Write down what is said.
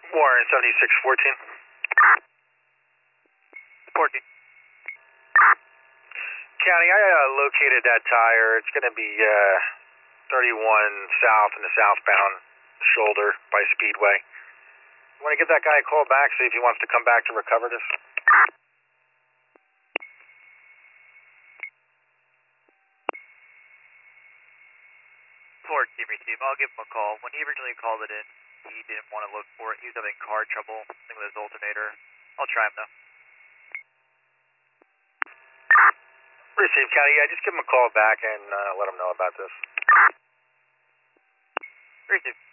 Warren 7614. 14. County, I located that tire. It's going to be 31 south in the southbound shoulder by Speedway. Want to give that guy a call back, see if he wants to come back to recover this? Ford team receive. I'll give him a call. When he originally called it in, he didn't want to look for it. He was having car trouble, something with his alternator. I'll try him though. Receive, County. Yeah, just give him a call back and let him know about this. Receive.